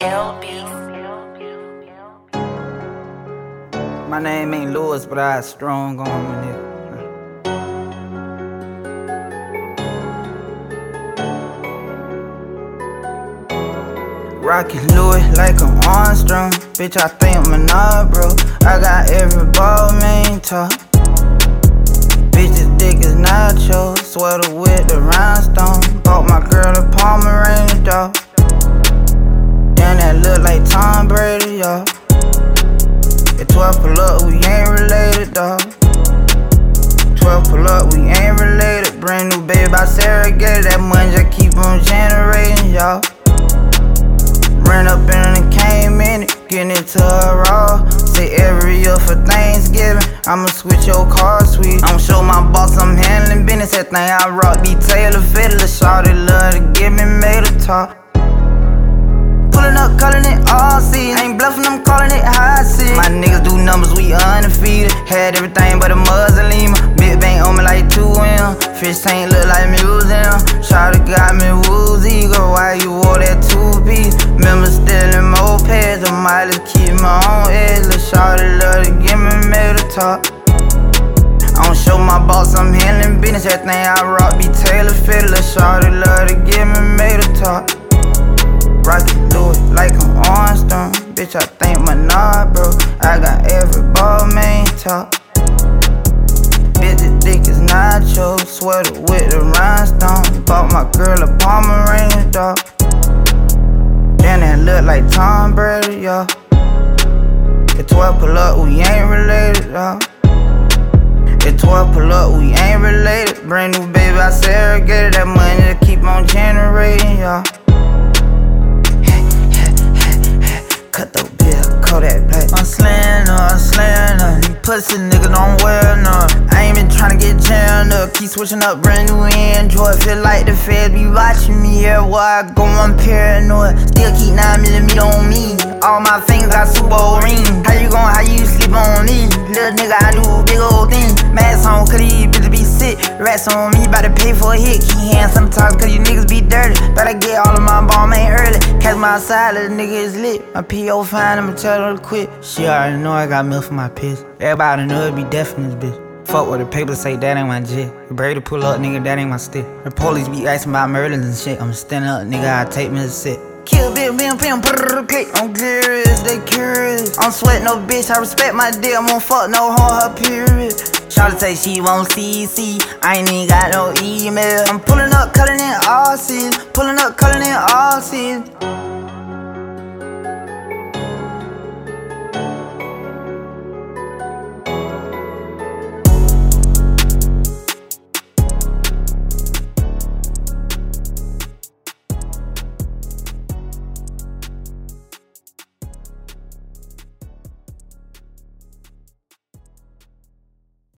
My name ain't Lewis, but I strong on me, nigga. Rockin' Louis like I'm Armstrong. Bitch, I think I'm a nut, bro. I got every ball, main talk. Bitch's dick is nacho. Sweater with the rhinestone. Bought my girl a Pomeranian dog. Damn, that look like Tom Brady, y'all. At 12 pull up, we ain't related, dawg. 12 pull up, we ain't related. Brand new baby by surrogated. That money just keep on generating, y'all. Ran up in it and came in it, getting into a raw. Say every year for Thanksgiving, I'ma switch your car, sweet. I'ma show my boss I'm handling business. That thing I rock be Taylor Fiddler. Shawty love to give me made a talk. Pulling up, calling it all season. Ain't bluffing, I'm calling it high season. My niggas do numbers, we undefeated. Had everything but a muzzle. Big bang on me like 2M. Fish tank look like museum. Shawty got me woozy. Girl, why you wore that two-piece? Remember stealing mopeds. I might just keep my own edge. Lil' shawty love to give me made a talk. I don't show my boss I'm handling business. That thing I rock be Taylor Fiddler. Shawty love to give me made a talk. Rockin' Louis like I'm Armstrong. Bitch, I think my nod, bro. I got every ball, main talk. Bitch's dick is nacho. Sweater with the rhinestone. Bought my girl a Pomeranian dog. Damn, that look like Tom Brady, y'all. At 12 pull up, we ain't related, y'all. At 12 pull up, we ain't related. Brand new baby, I surrogated. That money to keep on generating, y'all. Cut the bill, Kodak black. I'm slayin' her. These pussy niggas don't wear none. I ain't been tryna get jammed up. Keep switching up brand new Android. Feel like the feds be watching me everywhere I go, I'm paranoid. Still keep 9mm on me. All my fingers got Super Bowl ring. How you sleep on me? Little nigga, I do big old thing. Mask on, cause these bitches be sick. Rats on me, bout to pay for a hit. Keep hands sometimes, cause you niggas be dirty. Better get all of my ball, man, early. Catch my side, little nigga is lit. My P.O. fine, I'ma tell her to quit. She already know I got milk for my piss. Everybody know it be deaf in this bitch. Fuck what the papers say, that ain't my jit. The Brady pull up, nigga, that ain't my stick. The police be asking about murders and shit. I'm standing up, nigga, I take me a sit. Kill bitch, click. I'm curious, they curious. I'm sweat no bitch, I respect my dick. I'm gon' fuck no hoe, her period. Shawty say she won't CC, I ain't even got no email. I'm pulling up, cutting in all season. Pulling up, cutting in all season.